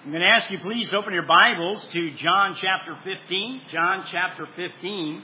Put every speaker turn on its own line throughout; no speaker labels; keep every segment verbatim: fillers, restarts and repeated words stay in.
I'm going to ask you please open your Bibles to John chapter fifteen. John chapter fifteen.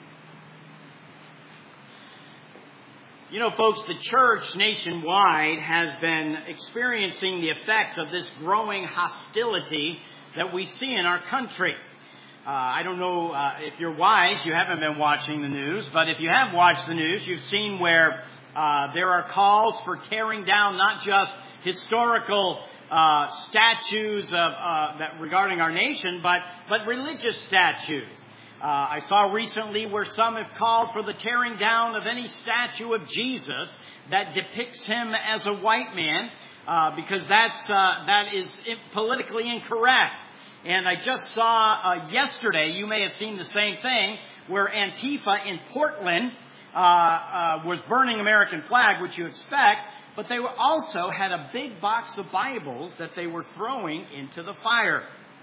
You know, folks, the church nationwide has been experiencing the effects of this growing hostility that we see in our country. Uh, I don't know uh, if you're wise, you haven't been watching the news, but if you have watched the news, you've seen where uh, there are calls for tearing down not just historical uh, statues of, uh, that regarding our nation, but, but religious statues. Uh, I saw recently where some have called for the tearing down of any statue of Jesus that depicts him as a white man, uh, because that's uh, that is politically incorrect. And I just saw uh, yesterday, you may have seen the same thing, where Antifa in Portland uh, uh, was burning American flag, which you expect, but they were also had a big box of Bibles that they were throwing into the fire.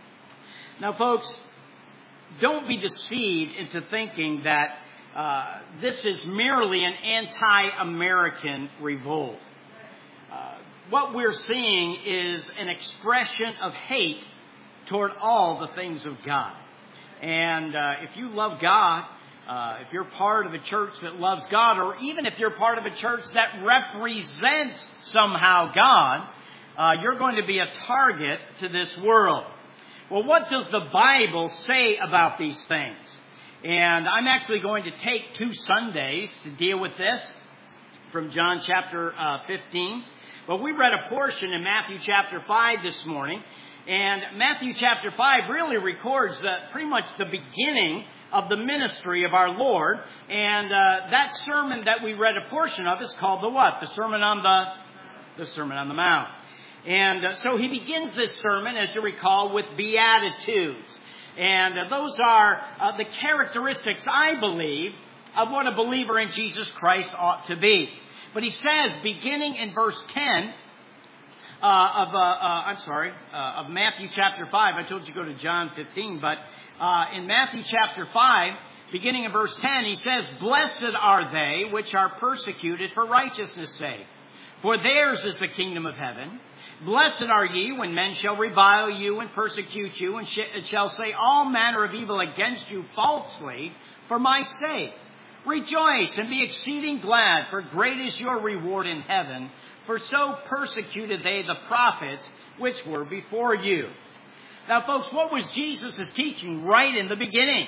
Now, folks, don't be deceived into thinking that uh, this is merely an anti-American revolt. Uh, what we're seeing is an expression of hate toward all the things of God. And uh, if you love God, uh, if you're part of a church that loves God, or even if you're part of a church that represents somehow God, uh, you're going to be a target to this world. Well, what does the Bible say about these things? And I'm actually going to take two Sundays to deal with this from John chapter uh, fifteen. But we read a portion in Matthew chapter five this morning. And Matthew chapter five really records the, pretty much the beginning of the ministry of our Lord. And uh, that sermon that we read a portion of is called the what? The Sermon on the, the Sermon on the Mount. And uh, so he begins this sermon, as you recall, with Beatitudes. And uh, those are uh, the characteristics, I believe, of what a believer in Jesus Christ ought to be. But he says, beginning in verse ten, Uh, of uh, uh, I'm sorry, uh, of Matthew chapter five. I told you to go to John fifteen, but uh, in Matthew chapter five, beginning in verse ten, he says, "Blessed are they which are persecuted for righteousness' sake, for theirs is the kingdom of heaven. Blessed are ye when men shall revile you and persecute you, and sh- shall say all manner of evil against you falsely for my sake. Rejoice and be exceeding glad, for great is your reward in heaven. For so persecuted they the prophets which were before you." Now, folks, what was Jesus' teaching right in the beginning?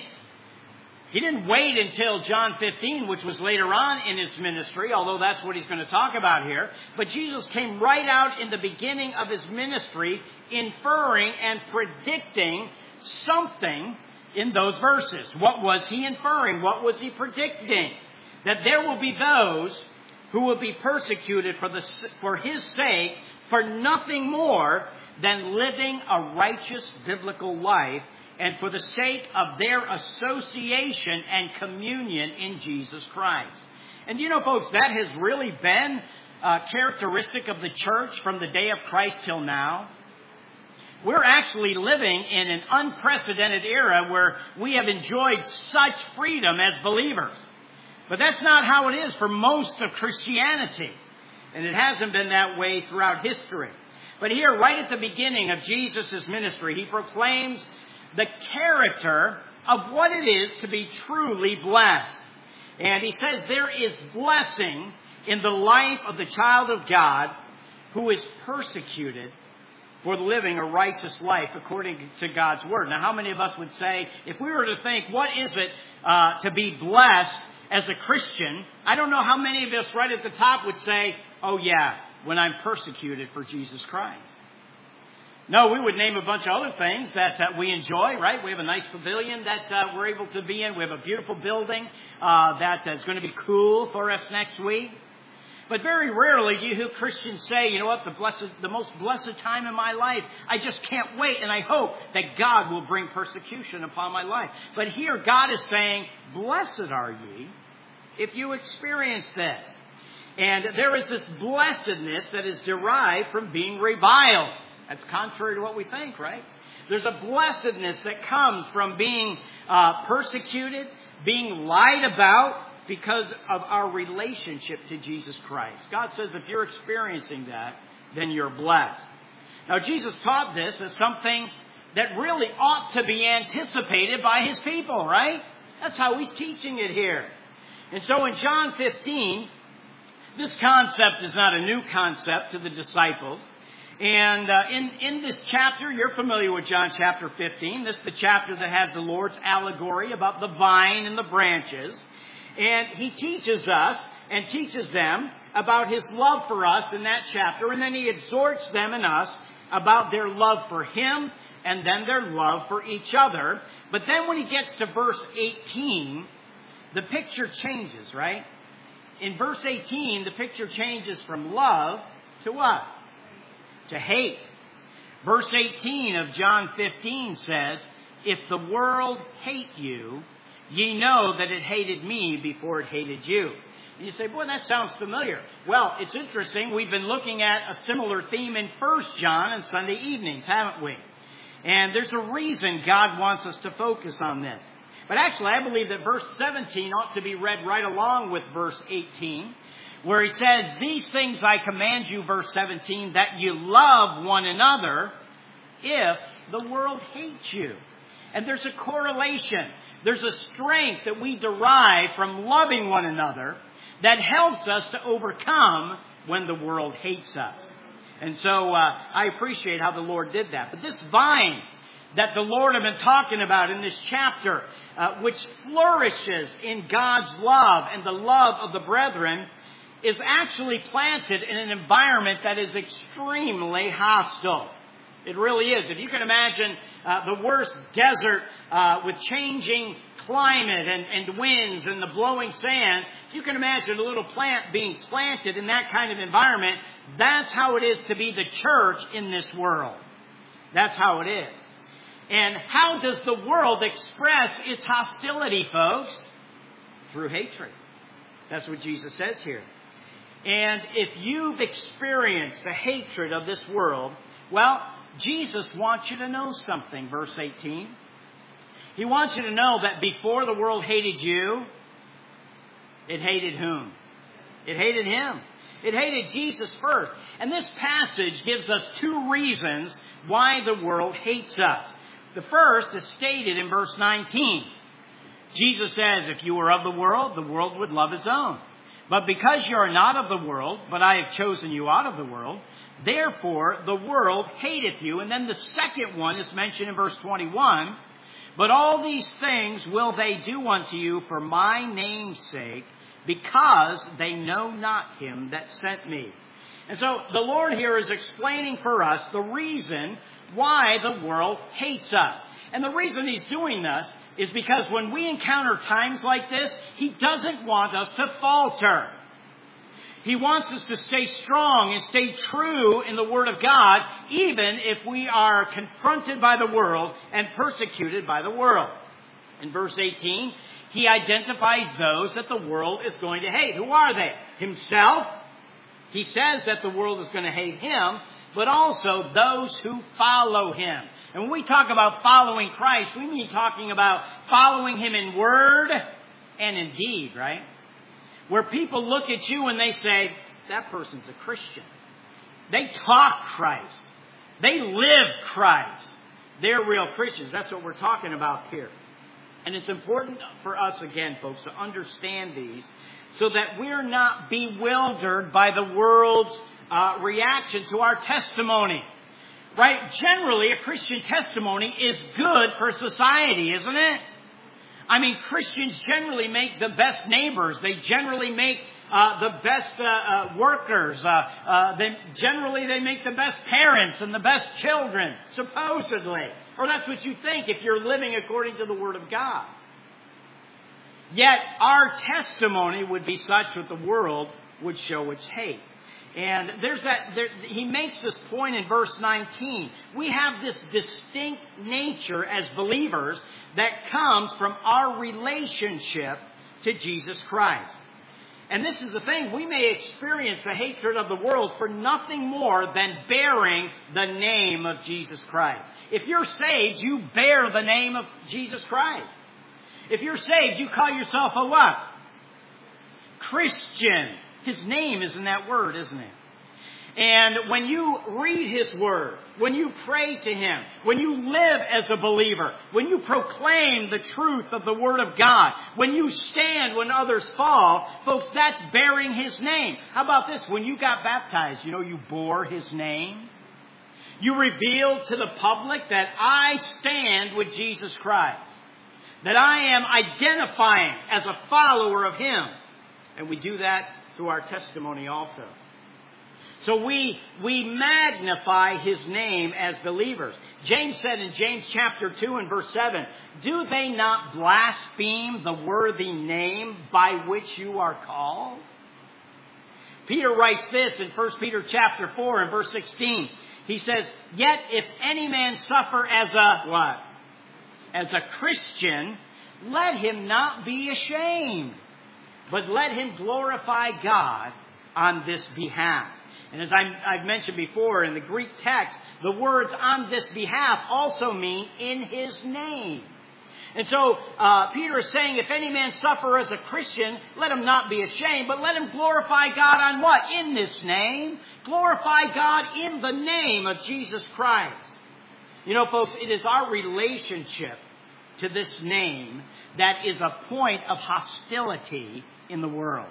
He didn't wait until John fifteen, which was later on in his ministry, although that's what he's going to talk about here. But Jesus came right out in the beginning of his ministry, inferring and predicting something in those verses. What was he inferring? What was he predicting? That there will be those who will be persecuted for the for his sake, for nothing more than living a righteous biblical life, and for the sake of their association and communion in Jesus Christ. And you know, folks, that has really been uh, characteristic of the church from the day of Christ till now. We're actually living in an unprecedented era where we have enjoyed such freedom as believers. But that's not how it is for most of Christianity. And it hasn't been that way throughout history. But here, right at the beginning of Jesus' ministry, he proclaims the character of what it is to be truly blessed. And he says there is blessing in the life of the child of God who is persecuted for living a righteous life according to God's word. Now, how many of us would say, if we were to think, what is it uh, to be blessed as a Christian, I don't know how many of us right at the top would say, oh yeah, when I'm persecuted for Jesus Christ. No, we would name a bunch of other things that uh, we enjoy, right? We have a nice pavilion that uh, we're able to be in. We have a beautiful building uh, that is going to be cool for us next week. But very rarely do you hear Christians say, you know what, the blessed, the most blessed time in my life, I just can't wait, and I hope that God will bring persecution upon my life. But here God is saying, blessed are ye if you experience this. And there is this blessedness that is derived from being reviled. That's contrary to what we think, right? There's a blessedness that comes from being uh, persecuted, being lied about, because of our relationship to Jesus Christ. God says if you're experiencing that, then you're blessed. Now, Jesus taught this as something that really ought to be anticipated by his people, right? That's how he's teaching it here. And so in John fifteen, this concept is not a new concept to the disciples. And uh, in, in this chapter, you're familiar with John chapter fifteen. This is the chapter that has the Lord's allegory about the vine and the branches. And he teaches us and teaches them about his love for us in that chapter. And then he exhorts them and us about their love for him and then their love for each other. But then when he gets to verse eighteen, the picture changes, right? In verse eighteen, the picture changes from love to what? To hate. Verse eighteen of John fifteen says, "If the world hate you, ye know that it hated me before it hated you." And you say, boy, that sounds familiar. Well, it's interesting. We've been looking at a similar theme in First John on Sunday evenings, haven't we? And there's a reason God wants us to focus on this. But actually, I believe that verse seventeen ought to be read right along with verse eighteen, where he says, "These things I command you," verse seventeen, "that you love one another if the world hates you." And there's a correlation. There's a strength that we derive from loving one another that helps us to overcome when the world hates us. And so uh, I appreciate how the Lord did that. But this vine that the Lord has been talking about in this chapter, uh, which flourishes in God's love and the love of the brethren, is actually planted in an environment that is extremely hostile. It really is. If you can imagine uh, the worst desert uh, with changing climate and, and winds and the blowing sands, if you can imagine a little plant being planted in that kind of environment, that's how it is to be the church in this world. That's how it is. And how does the world express its hostility, folks? Through hatred. That's what Jesus says here. And if you've experienced the hatred of this world, well, Jesus wants you to know something, verse eighteen. He wants you to know that before the world hated you, it hated whom? It hated him. It hated Jesus first. And this passage gives us two reasons why the world hates us. The first is stated in verse nineteen. Jesus says, "If you were of the world, the world would love his own. But because you are not of the world, but I have chosen you out of the world, therefore the world hateth you." And then the second one is mentioned in verse twenty-one. "But all these things will they do unto you for my name's sake, because they know not him that sent me." And so the Lord here is explaining for us the reason why the world hates us. And the reason he's doing this is because when we encounter times like this, he doesn't want us to falter. He wants us to stay strong and stay true in the Word of God, even if we are confronted by the world and persecuted by the world. In verse eighteen, he identifies those that the world is going to hate. Who are they? Himself. He says that the world is going to hate him, but also those who follow him. And when we talk about following Christ, we mean talking about following him in word and in deed, right? Where people look at you and they say, that person's a Christian. They talk Christ. They live Christ. They're real Christians. That's what we're talking about here. And it's important for us, again, folks, to understand these so that we're not bewildered by the world's uh, reaction to our testimony. Right? Generally, a Christian testimony is good for society, isn't it? I mean, Christians generally make the best neighbors. They generally make uh, the best uh, uh, workers. Uh, uh, they, generally, they make the best parents and the best children, supposedly. Or that's what you think if you're living according to the Word of God. Yet, our testimony would be such that the world would show its hate. And there's that. There, he makes this point in verse nineteen. We have this distinct nature as believers that comes from our relationship to Jesus Christ. And this is the thing. We may experience the hatred of the world for nothing more than bearing the name of Jesus Christ. If you're saved, you bear the name of Jesus Christ. If you're saved, you call yourself a what? Christian. His name is in that word, isn't it? And when you read His Word, when you pray to Him, when you live as a believer, when you proclaim the truth of the Word of God, when you stand when others fall, folks, that's bearing His name. How about this? When you got baptized, you know, you bore His name. You revealed to the public that I stand with Jesus Christ, that I am identifying as a follower of Him. And we do that through our testimony also. So we, we magnify His name as believers. James said in James chapter two and verse seven, do they not blaspheme the worthy name by which you are called? Peter writes this in First Peter chapter four and verse sixteen. He says, yet if any man suffer as a what? As a Christian, let him not be ashamed, but let him glorify God on this behalf. And as I'm, I've mentioned before, in the Greek text, the words on this behalf also mean in His name. And so uh, Peter is saying, if any man suffer as a Christian, let him not be ashamed, but let him glorify God on what? In this name. Glorify God in the name of Jesus Christ. You know, folks, it is our relationship to this name that is a point of hostility in the world.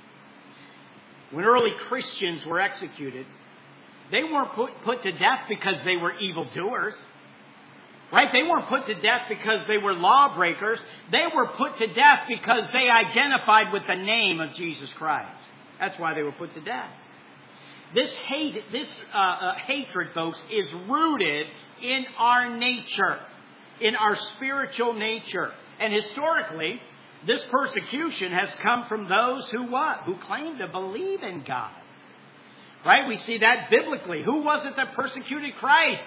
When early Christians were executed, they weren't put, put to death because they were evildoers. Right? They weren't put to death because they were lawbreakers. They were put to death because they identified with the name of Jesus Christ. That's why they were put to death. This hate, this uh, uh, hatred, folks, is rooted in our nature, in our spiritual nature. And historically, this persecution has come from those who what? Who claim to believe in God. Right? We see that biblically. Who was it that persecuted Christ?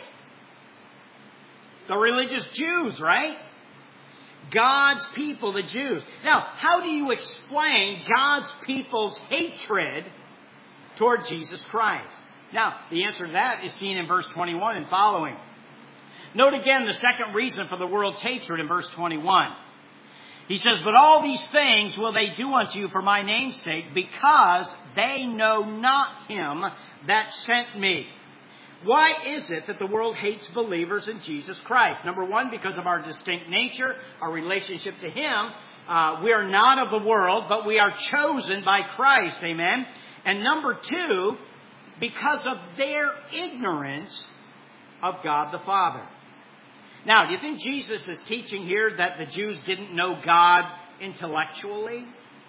The religious Jews, right? God's people, the Jews. Now, how do you explain God's people's hatred toward Jesus Christ? Now, the answer to that is seen in verse twenty-one and following. Note again the second reason for the world's hatred in verse twenty-one. He says, but all these things will they do unto you for my name's sake, because they know not Him that sent me. Why is it that the world hates believers in Jesus Christ? Number one, because of our distinct nature, our relationship to Him. Uh, we are not of the world, but we are chosen by Christ. Amen. And number two, because of their ignorance of God the Father. Now, do you think Jesus is teaching here that the Jews didn't know God intellectually?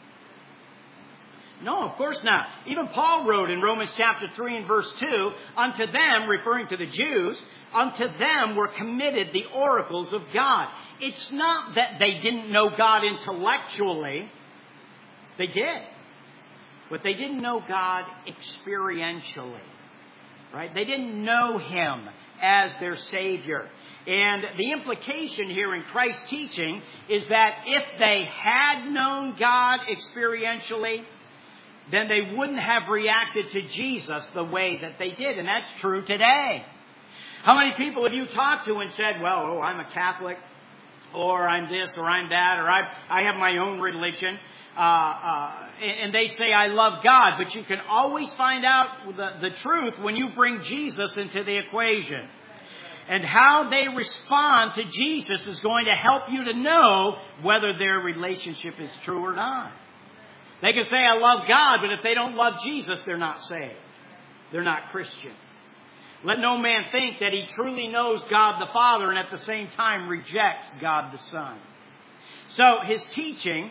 No, of course not. Even Paul wrote in Romans chapter three and verse two, unto them, referring to the Jews, unto them were committed the oracles of God. It's not that they didn't know God intellectually. They did. But they didn't know God experientially. Right? They didn't know Him as their Savior. And the implication here in Christ's teaching is that if they had known God experientially, then they wouldn't have reacted to Jesus the way that they did. And that's true today. How many people have you talked to and said, well, oh, I'm a Catholic, or I'm this, or I'm that, or I, I have my own religion. Uh, uh, and they say, I love God. But you can always find out the, the truth when you bring Jesus into the equation. And how they respond to Jesus is going to help you to know whether their relationship is true or not. They can say, I love God, but if they don't love Jesus, they're not saved. They're not Christian. Let no man think that he truly knows God the Father and at the same time rejects God the Son. So his teaching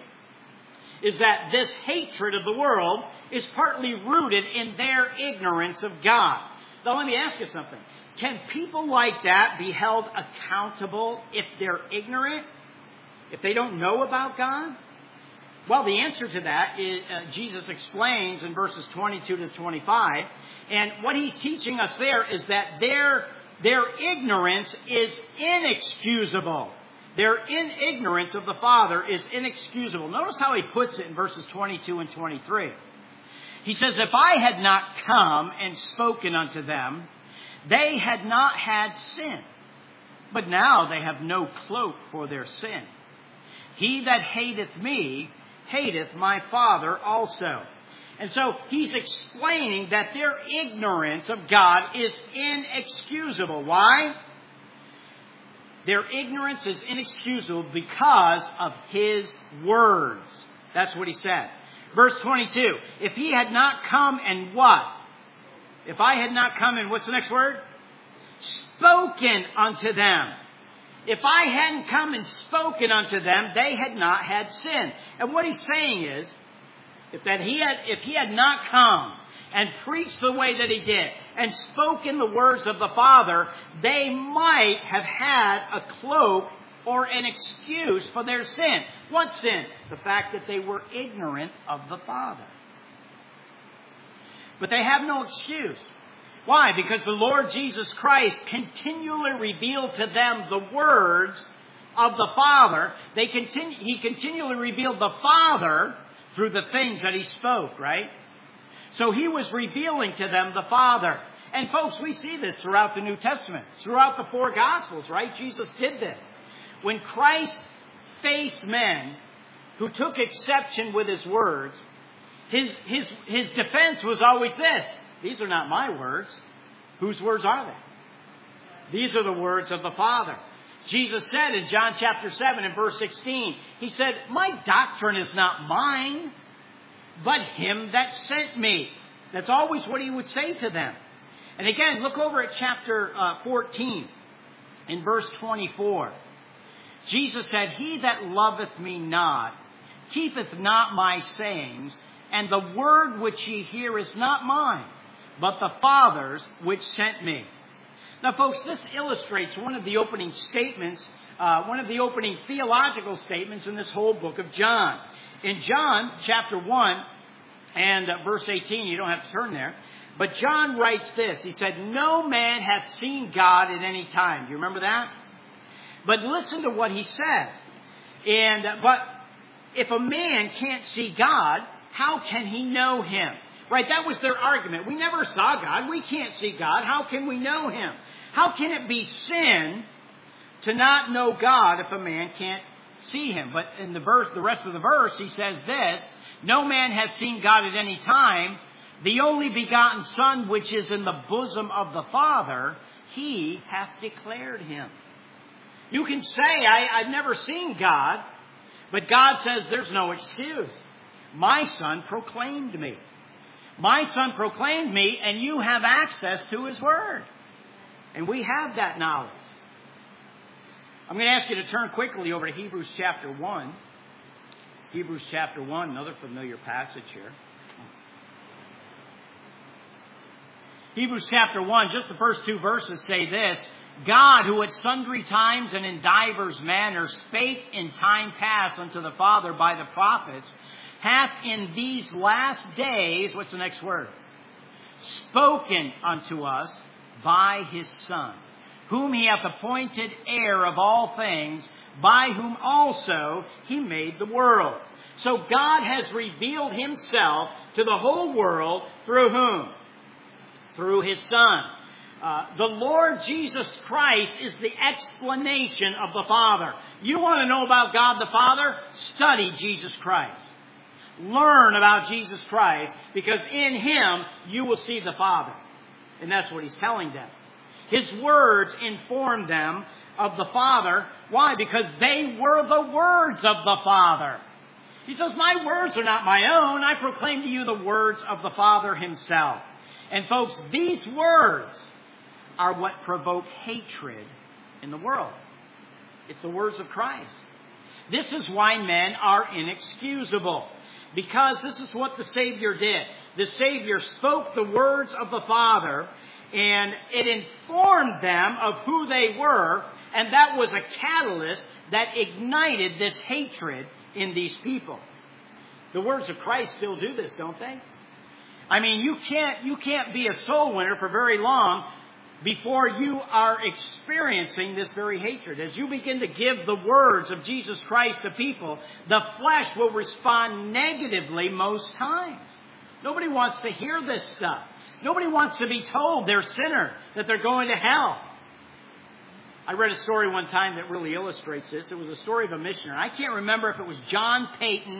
is that this hatred of the world is partly rooted in their ignorance of God. Now let me ask you something. Can people like that be held accountable if they're ignorant? If they don't know about God? Well, the answer to that is uh, Jesus explains in verses twenty-two to twenty-five. And what he's teaching us there is that their, their ignorance is inexcusable. Their in ignorance of the Father is inexcusable. Notice how he puts it in verses twenty-two and twenty-three. He says, if I had not come and spoken unto them, they had not had sin. But now they have no cloak for their sin. He that hateth me hateth my Father also. And so he's explaining that their ignorance of God is inexcusable. Why? Their ignorance is inexcusable because of his words. That's what he said. Verse twenty-two. If he had not come and what? If I had not come and what's the next word? Spoken unto them. If I hadn't come and spoken unto them, they had not had sin. And what he's saying is, if that he had, if he had not come and preached the way that he did and spoken the words of the Father, they might have had a cloak or an excuse for their sin. What sin? The fact that they were ignorant of the Father. But they have no excuse. Why? Because the Lord Jesus Christ continually revealed to them the words of the Father. They continue, he continually revealed the Father through the things that he spoke, right? So he was revealing to them the Father. And folks, we see this throughout the New Testament, throughout the four Gospels, right? Jesus did this. When Christ faced men who took exception with his words, his, his, his defense was always this: these are not my words. Whose words are they? These are the words of the Father. Jesus said in John chapter seven and verse sixteen, he said, my doctrine is not mine, but him that sent me. That's always what he would say to them. And again, look over at chapter uh, fourteen in verse twenty-four. Jesus said, he that loveth me not, keepeth not my sayings, and the word which ye hear is not mine, but the Father's which sent me. Now, folks, this illustrates one of the opening statements, uh, one of the opening theological statements in this whole book of John. In John chapter one and uh, verse eighteen, you don't have to turn there, but John writes this. He said, no man hath seen God at any time. Do you remember that? But listen to what he says. And uh, but if a man can't see God, how can he know him? Right, that was their argument. We never saw God. We can't see God. How can we know him? How can it be sin to not know God if a man can't see him? But in the verse, the rest of the verse, he says this: no man hath seen God at any time. The only begotten Son, which is in the bosom of the Father, he hath declared him. You can say, I, I've never seen God, but God says there's no excuse. My Son proclaimed me. My Son proclaimed me, and you have access to his word. And we have that knowledge. I'm going to ask you to turn quickly over to Hebrews chapter one. Hebrews chapter one, another familiar passage here. Hebrews chapter one, just the first two verses say this: God, who at sundry times and in divers manners spake in time past unto the Father by the prophets, hath in these last days, what's the next word? Spoken unto us by his Son, whom he hath appointed heir of all things, by whom also he made the world. So God has revealed himself to the whole world through whom? Through his Son. Uh, the Lord Jesus Christ is the explanation of the Father. You want to know about God the Father? Study Jesus Christ. Learn about Jesus Christ, because in him you will see the Father. And that's what he's telling them. His words inform them of the Father. Why? Because they were the words of the Father. He says, my words are not my own. I proclaim to you the words of the Father himself. And folks, these words are what provoke hatred in the world. It's the words of Christ. This is why men are inexcusable. Because this is what the Savior did. The Savior spoke the words of the Father, and it informed them of who they were, and that was a catalyst that ignited this hatred in these people. The words of Christ still do this, don't they? I mean, you can't, you can't be a soul winner for very long before you are experiencing this very hatred. As you begin to give the words of Jesus Christ to people, the flesh will respond negatively most times. Nobody wants to hear this stuff. Nobody wants to be told they're sinner, that they're going to hell. I read a story one time that really illustrates this. It was a story of a missionary. I can't remember if it was John Payton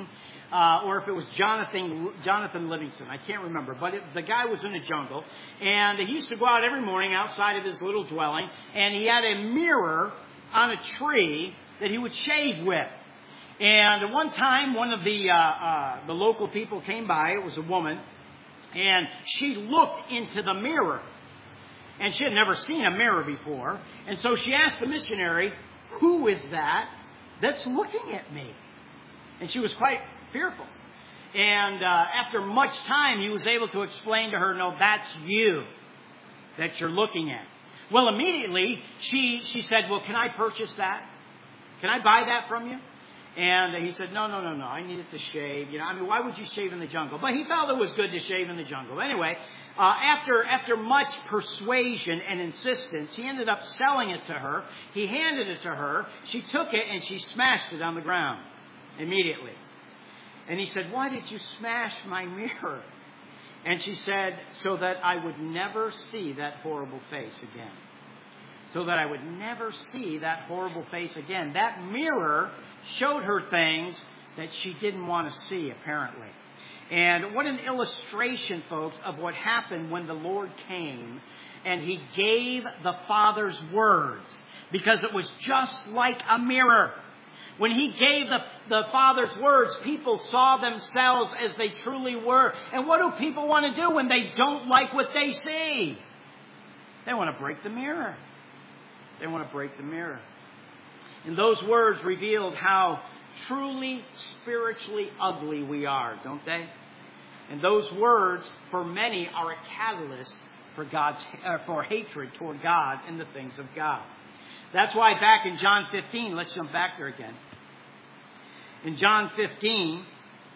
uh, or if it was Jonathan Jonathan Livingston. I can't remember. But it, the guy was in the jungle, and he used to go out every morning outside of his little dwelling, and he had a mirror on a tree that he would shave with. And one time, one of the uh, uh, the local people came by. It was a woman, and she looked into the mirror. And she had never seen a mirror before. And so she asked the missionary, "Who is that that's looking at me?" And she was quite fearful. And uh, after much time, he was able to explain to her, "No, that's you that you're looking at." Well, immediately, she, she said, "Well, can I purchase that? Can I buy that from you?" And he said, no, no, no, no, I needed to shave. You know, I mean, why would you shave in the jungle? But he felt it was good to shave in the jungle. Anyway, uh, after after much persuasion and insistence, he ended up selling it to her. He handed it to her. She took it and she smashed it on the ground immediately. And he said, "Why did you smash my mirror?" And she said, "So that I would never see that horrible face again. So that I would never see that horrible face again." That mirror showed her things that she didn't want to see, apparently. And what an illustration, folks, of what happened when the Lord came and He gave the Father's words. Because it was just like a mirror. When He gave the, the Father's words, people saw themselves as they truly were. And what do people want to do when they don't like what they see? They want to break the mirror. They want to break the mirror. And those words revealed how truly spiritually ugly we are, don't they? And those words, for many, are a catalyst for God's uh, for hatred toward God and the things of God. That's why back in John fifteen, let's jump back there again. In John fifteen,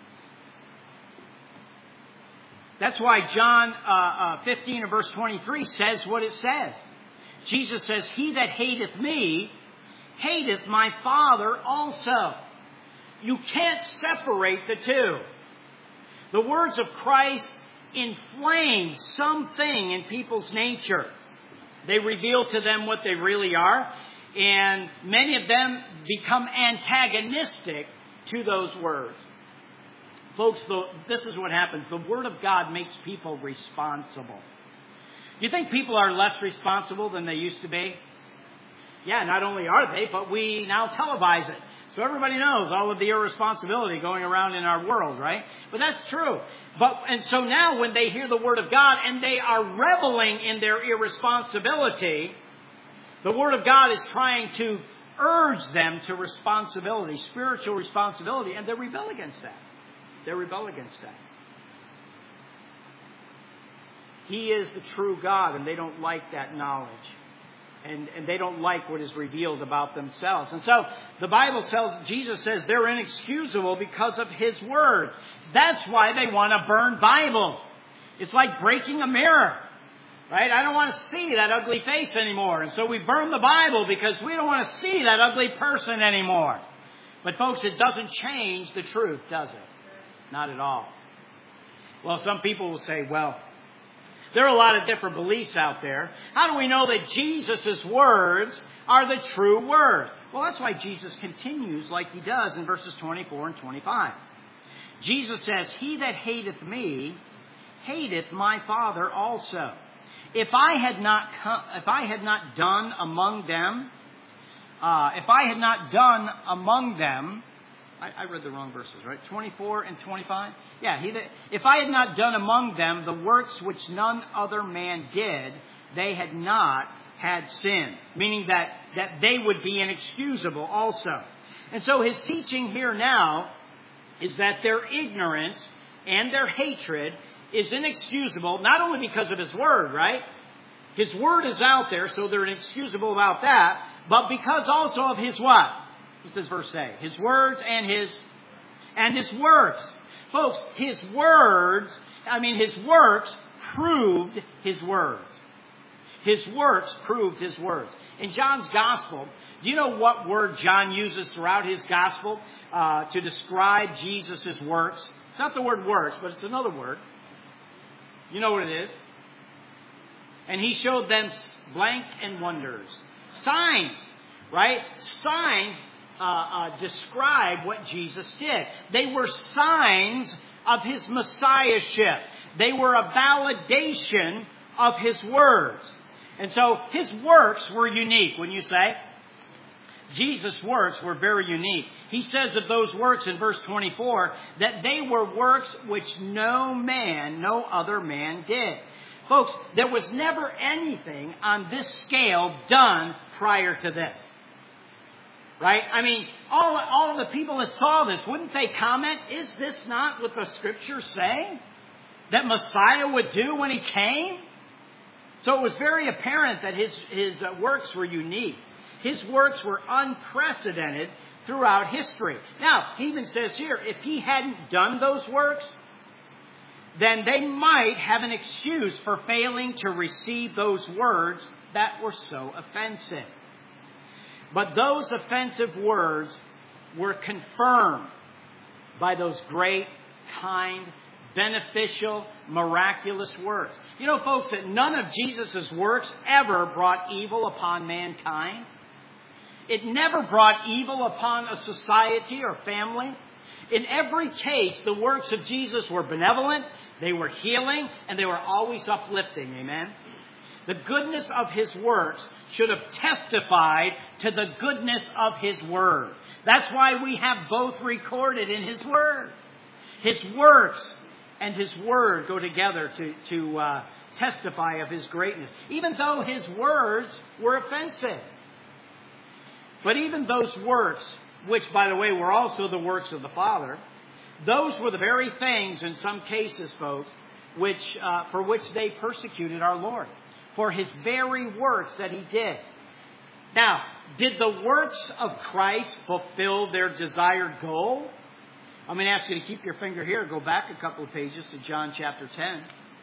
that's why John uh, uh, fifteen and verse twenty-three says what it says. Jesus says, "He that hateth me, hateth my Father also." You can't separate the two. The words of Christ inflame something in people's nature. They reveal to them what they really are, and many of them become antagonistic to those words. Folks, the, this is what happens. The Word of God makes people responsible. You think people are less responsible than they used to be? Yeah, not only are they, but we now televise it. So everybody knows all of the irresponsibility going around in our world, right? But that's true. But and so now when they hear the Word of God and they are reveling in their irresponsibility, the Word of God is trying to urge them to responsibility, spiritual responsibility, and they rebel against that. They rebel against that. He is the true God, and they don't like that knowledge. And, and they don't like what is revealed about themselves. And so the Bible says, Jesus says they're inexcusable because of His words. That's why they want to burn Bibles. It's like breaking a mirror, right? I don't want to see that ugly face anymore. And so we burn the Bible because we don't want to see that ugly person anymore. But folks, it doesn't change the truth, does it? Not at all. Well, some people will say, well, there are a lot of different beliefs out there. How do we know that Jesus' words are the true words? Well, that's why Jesus continues like He does in verses twenty-four and twenty-five. Jesus says, "He that hateth me, hateth my Father also. If I had not come, if I had not done among them, uh, if I had not done among them," I, I read the wrong verses, right? twenty-four and twenty-five? Yeah, he that, if I had not done among them the works which none other man did, they had not had sin. Meaning that, that they would be inexcusable also. And so His teaching here now is that their ignorance and their hatred is inexcusable, not only because of His Word, right? His Word is out there, so they're inexcusable about that, but because also of His what? What does verse say? His words and His and His works. Folks, His words, I mean His works proved His words. His works proved His words. In John's Gospel, do you know what word John uses throughout his Gospel uh, to describe Jesus' works? It's not the word works, but it's another word. You know what it is. And He showed them blank and wonders. Signs, right? Signs. uh, uh, describe what Jesus did. They were signs of his messiahship. They were a validation of his words. And so his works were unique, wouldn't you say? Jesus' works were very unique. He says of those works in verse twenty-four that they were works which no man, no other man did. Folks, there was never anything on this scale done prior to this. Right? I mean, all, all of the people that saw this, wouldn't they comment, is this not what the Scriptures say that Messiah would do when he came? So it was very apparent that his, his works were unique. His works were unprecedented throughout history. Now, he even says here, if he hadn't done those works, then they might have an excuse for failing to receive those words that were so offensive. But those offensive words were confirmed by those great, kind, beneficial, miraculous works. You know, folks, that none of Jesus' works ever brought evil upon mankind. It never brought evil upon a society or family. In every case, the works of Jesus were benevolent, they were healing, and they were always uplifting. Amen? The goodness of his works should have testified to the goodness of his word. That's why we have both recorded in his word. His works and his word go together to, to uh, testify of his greatness, even though his words were offensive. But even those works, which, by the way, were also the works of the Father, those were the very things, in some cases, folks, which uh, for which they persecuted our Lord, for his very works that he did. Now, did the works of Christ fulfill their desired goal? I'm going to ask you to keep your finger here. Go back a couple of pages to John chapter ten.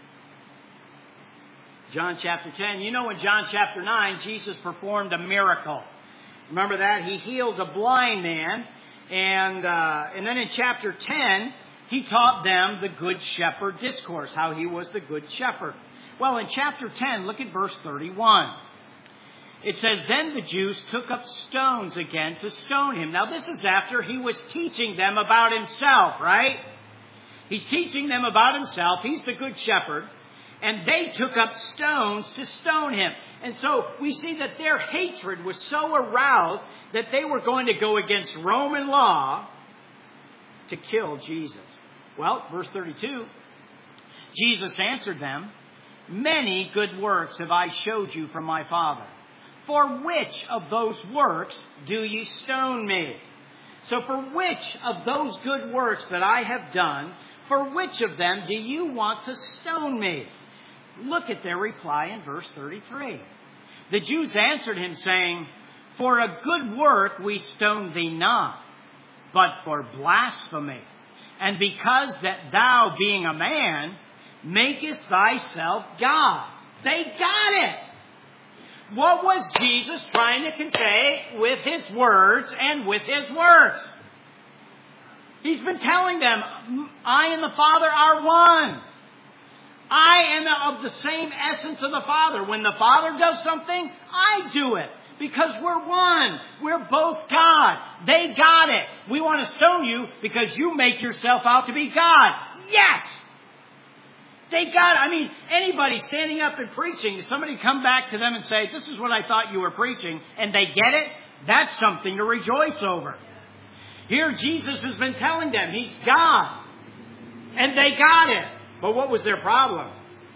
John chapter ten. You know, in John chapter nine, Jesus performed a miracle. Remember that? He healed a blind man. And uh, and then in chapter ten, he taught them the Good Shepherd discourse, how he was the Good Shepherd. Well, in chapter ten, look at verse thirty-one. It says, then the Jews took up stones again to stone him. Now, this is after he was teaching them about himself, right? He's teaching them about himself. He's the Good Shepherd. And they took up stones to stone him. And so we see that their hatred was so aroused that they were going to go against Roman law to kill Jesus. Well, verse thirty-two, Jesus answered them, many good works have I showed you from my Father. For which of those works do ye stone me? So for which of those good works that I have done, for which of them do you want to stone me? Look at their reply in verse thirty-three. The Jews answered him, saying, for a good work we stone thee not, but for blasphemy, and because that thou, being a man, makest thyself God. They got it. What was Jesus trying to convey with his words and with his works? He's been telling them, I and the Father are one. I am of the same essence of the Father. When the Father does something, I do it. Because we're one. We're both God. They got it. We want to stone you because you make yourself out to be God. Yes! They got it. I mean, anybody standing up and preaching, somebody come back to them and say, this is what I thought you were preaching, and they get it, that's something to rejoice over. Here Jesus has been telling them he's God. And they got it. But what was their problem?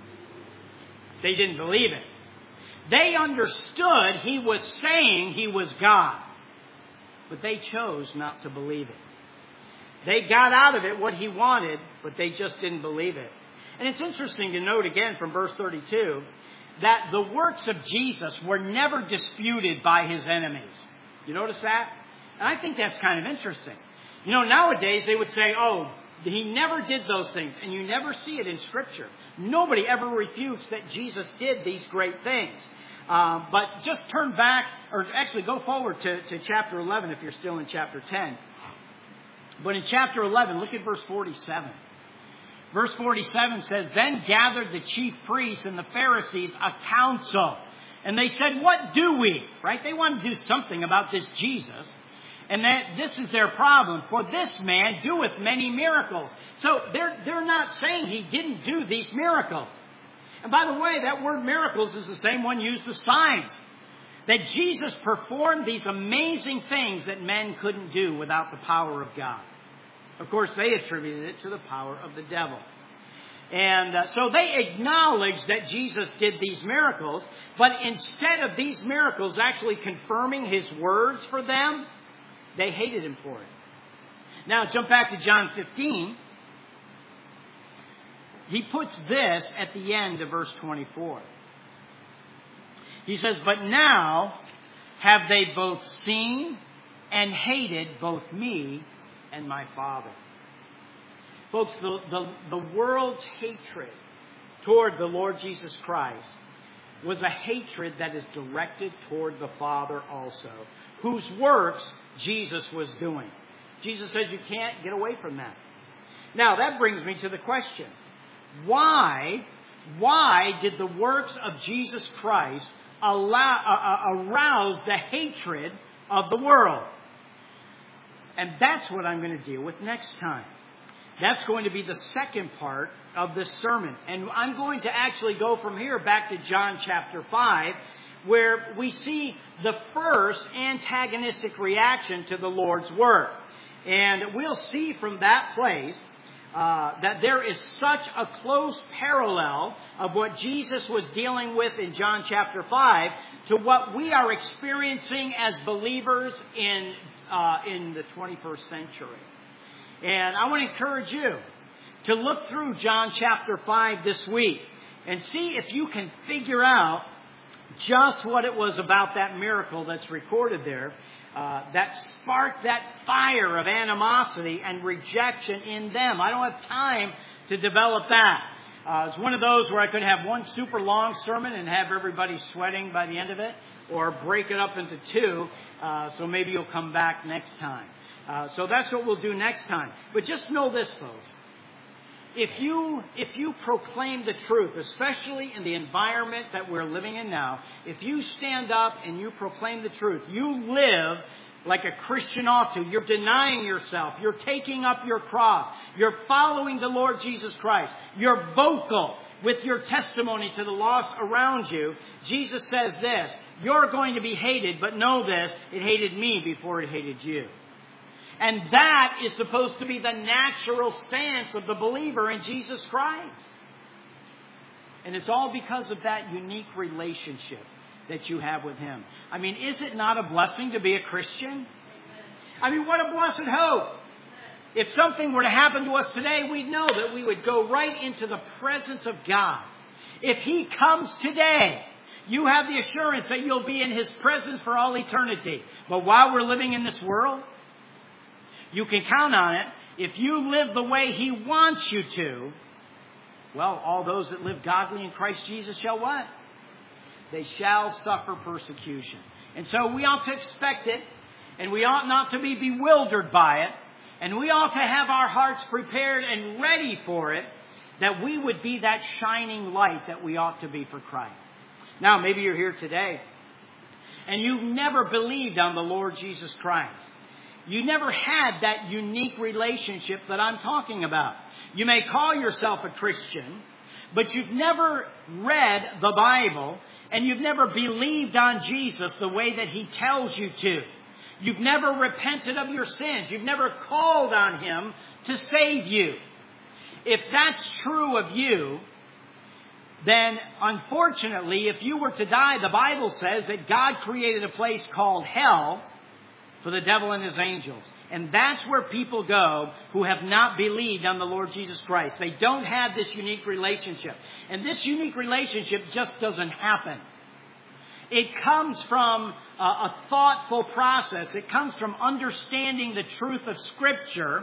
They didn't believe it. They understood he was saying he was God. But they chose not to believe it. They got out of it what he wanted, but they just didn't believe it. And it's interesting to note again from verse thirty-two that the works of Jesus were never disputed by his enemies. You notice that? And I think that's kind of interesting. You know, nowadays they would say, oh, he never did those things. And you never see it in Scripture. Nobody ever refutes that Jesus did these great things. Um, but just turn back, or actually go forward to, to chapter eleven if you're still in chapter ten. But in chapter eleven, look at verse forty-seven. Verse forty-seven says, then gathered the chief priests and the Pharisees a council. And they said, what do we? Right? They want to do something about this Jesus. And that this is their problem. For this man doeth many miracles. So they're, they're not saying he didn't do these miracles. And by the way, that word miracles is the same one used as signs. That Jesus performed these amazing things that men couldn't do without the power of God. Of course, they attributed it to the power of the devil. And uh, so they acknowledged that Jesus did these miracles, but instead of these miracles actually confirming his words for them, they hated him for it. Now, jump back to John fifteen. He puts this at the end of verse twenty-four. He says, "But now have they both seen and hated both me and my Father." Folks, the, the, the world's hatred toward the Lord Jesus Christ was a hatred that is directed toward the Father also, whose works Jesus was doing. Jesus says you can't get away from that. Now, that brings me to the question. Why, why did the works of Jesus Christ allow, uh, arouse the hatred of the world? And that's what I'm going to deal with next time. That's going to be the second part of this sermon. And I'm going to actually go from here back to John chapter five, where we see the first antagonistic reaction to the Lord's word. And we'll see from that place uh, that there is such a close parallel of what Jesus was dealing with in John chapter five to what we are experiencing as believers in uh, in the twenty-first century. And I want to encourage you to look through John chapter five this week and see if you can figure out just what it was about that miracle that's recorded there uh, that sparked that fire of animosity and rejection in them. I don't have time to develop that. Uh, it's one of those where I could have one super long sermon and have everybody sweating by the end of it, or break it up into two, uh, so maybe you'll come back next time. Uh, so that's what we'll do next time. But just know this, folks. If you, if you proclaim the truth, especially in the environment that we're living in now, if you stand up and you proclaim the truth, you live like a Christian ought to. You're denying yourself. You're taking up your cross. You're following the Lord Jesus Christ. You're vocal with your testimony to the lost around you. Jesus says this, you're going to be hated, but know this, it hated me before it hated you. And that is supposed to be the natural stance of the believer in Jesus Christ. And it's all because of that unique relationship that you have with Him. I mean, is it not a blessing to be a Christian? I mean, what a blessed hope. If something were to happen to us today, we'd know that we would go right into the presence of God. If He comes today, you have the assurance that you'll be in His presence for all eternity. But while we're living in this world, you can count on it. If you live the way He wants you to, well, all those that live godly in Christ Jesus shall what? They shall suffer persecution. And so we ought to expect it, and we ought not to be bewildered by it, and we ought to have our hearts prepared and ready for it, that we would be that shining light that we ought to be for Christ. Now, maybe you're here today, and you've never believed on the Lord Jesus Christ. You never had that unique relationship that I'm talking about. You may call yourself a Christian, but you've never read the Bible, and you've never believed on Jesus the way that He tells you to. You've never repented of your sins. You've never called on Him to save you. If that's true of you, then unfortunately, if you were to die, the Bible says that God created a place called hell for the devil and his angels. And that's where people go who have not believed on the Lord Jesus Christ. They don't have this unique relationship. And this unique relationship just doesn't happen. It comes from a, a thoughtful process. It comes from understanding the truth of Scripture,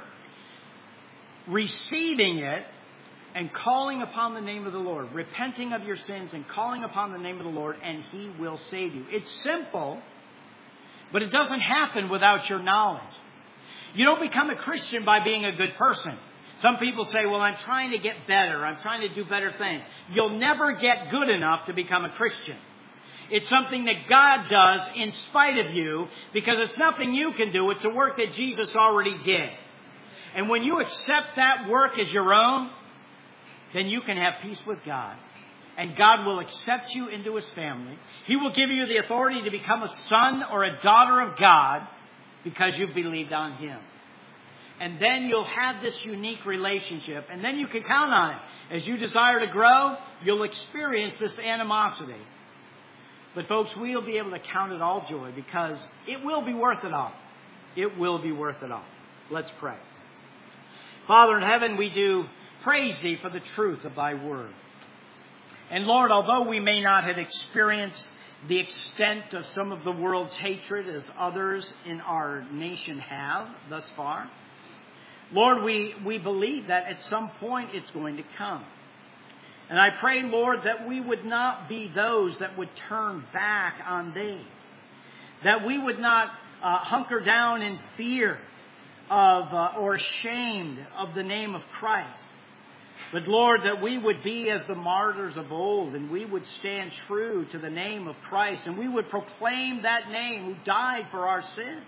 receiving it, and calling upon the name of the Lord. Repenting of your sins and calling upon the name of the Lord, and He will save you. It's simple. But it doesn't happen without your knowledge. You don't become a Christian by being a good person. Some people say, well, I'm trying to get better. I'm trying to do better things. You'll never get good enough to become a Christian. It's something that God does in spite of you, because it's nothing you can do. It's a work that Jesus already did. And when you accept that work as your own, then you can have peace with God. And God will accept you into His family. He will give you the authority to become a son or a daughter of God because you've believed on Him. And then you'll have this unique relationship. And then you can count on it. As you desire to grow, you'll experience this animosity. But folks, we'll be able to count it all joy because it will be worth it all. It will be worth it all. Let's pray. Father in heaven, we do praise Thee for the truth of Thy word. And Lord, although we may not have experienced the extent of some of the world's hatred as others in our nation have thus far, Lord, we, we believe that at some point it's going to come. And I pray, Lord, that we would not be those that would turn back on Thee. That we would not uh, hunker down in fear of uh, or ashamed of the name of Christ. But Lord, that we would be as the martyrs of old, and we would stand true to the name of Christ, and we would proclaim that name who died for our sins.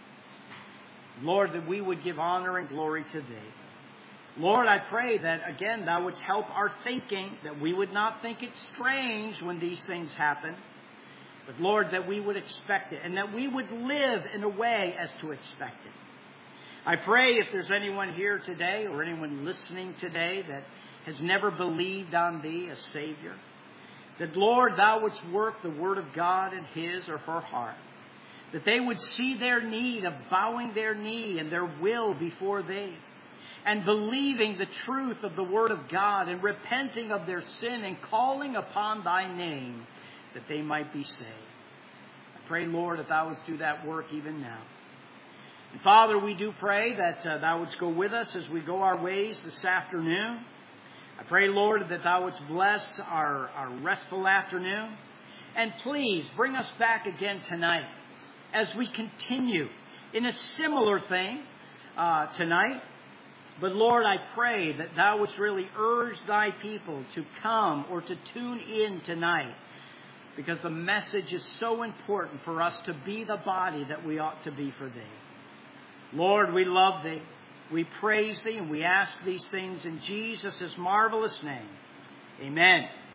Lord, that we would give honor and glory to Thee. Lord, I pray that, again, Thou wouldst help our thinking, that we would not think it strange when these things happen, but Lord, that we would expect it, and that we would live in a way as to expect it. I pray if there's anyone here today or anyone listening today that has never believed on Thee as Savior, that, Lord, Thou wouldst work the Word of God in his or her heart, that they would see their need of bowing their knee and their will before Thee, and believing the truth of the Word of God and repenting of their sin and calling upon Thy name, that they might be saved. I pray, Lord, that Thou wouldst do that work even now. And Father, we do pray that uh, Thou wouldst go with us as we go our ways this afternoon. I pray, Lord, that Thou wouldst bless our, our restful afternoon. And please bring us back again tonight as we continue in a similar thing uh, tonight. But Lord, I pray that Thou wouldst really urge Thy people to come or to tune in tonight, because the message is so important for us to be the body that we ought to be for Thee. Lord, we love Thee, we praise Thee, and we ask these things in Jesus' marvelous name. Amen.